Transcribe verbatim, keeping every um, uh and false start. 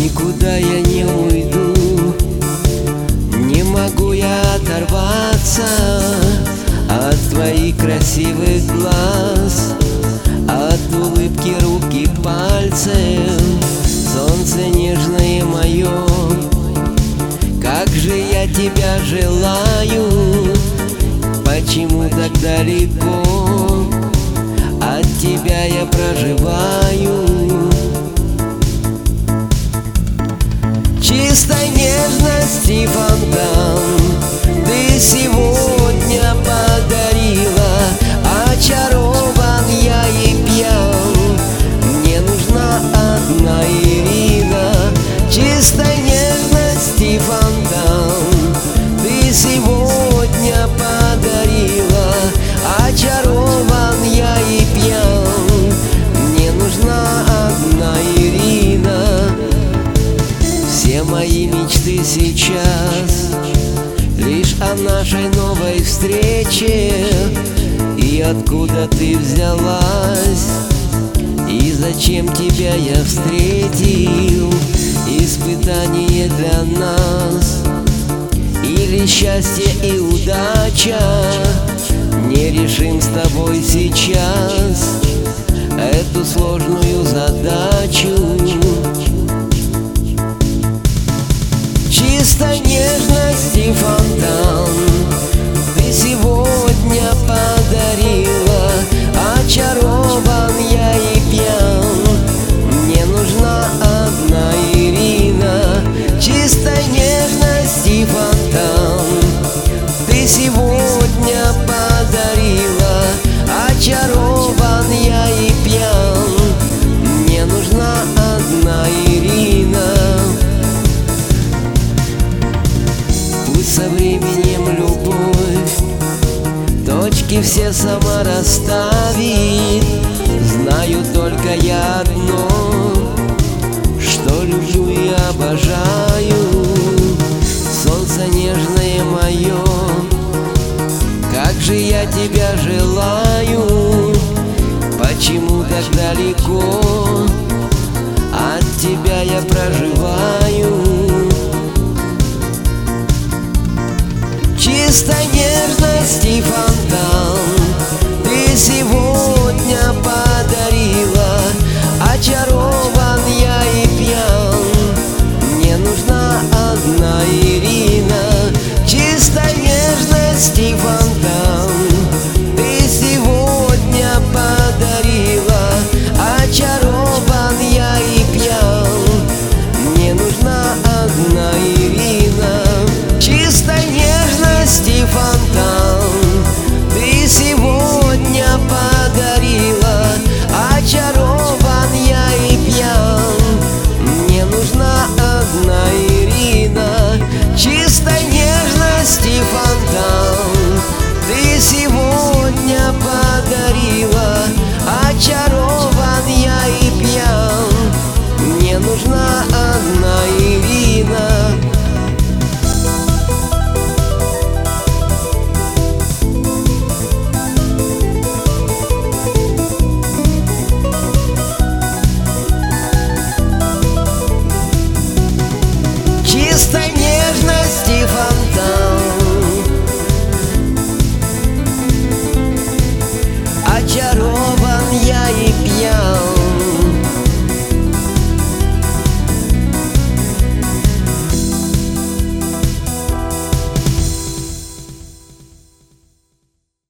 Никуда я не уйду, не могу я оторваться от твоих красивых глаз, от улыбки рук и пальцев. Солнце нежное мое, как же я тебя желаю. Почему так далеко от тебя я проживаю? Чистой нежности фонтан ты сегодня подарила. Очарован я и пьян, мне нужна одна Ирина. Чистой нежности фонтан ты сегодня подарила. Очарован я и пьян, мне нужна одна Ирина. Все мои мечты сейчас лишь о нашей новой встрече. И откуда ты взялась, и зачем тебя я встретил? Испытание для нас или счастье и удача? Не решим с тобой сейчас эту сложную задачу. Чистой нежности фонтан ты сегодня подарила. Очарован я и пьян, мне нужна одна Ирина. Чистой нежности фонтан ты сегодня подарила. Очарован я и пьян, мне нужна одна Ирина. Пусть со временем любовь точки все сама расставит. Знаю только я одно, что люблю и обожаю. Солнце нежное мое, как же я тебя желаю. Почему так далеко от тебя я проживаю? Чистой нежности фонтан ты сегодня подарила. Очарован я и пьян, мне нужна одна Ирина. Чистой нежности фонтан ты сегодня подарила. Очарован я и пьян, мне нужна одна Ирина. Чистой нежности фонтан ты сегодня подарила. Очарован я и пьян, мне нужна одна Ирина.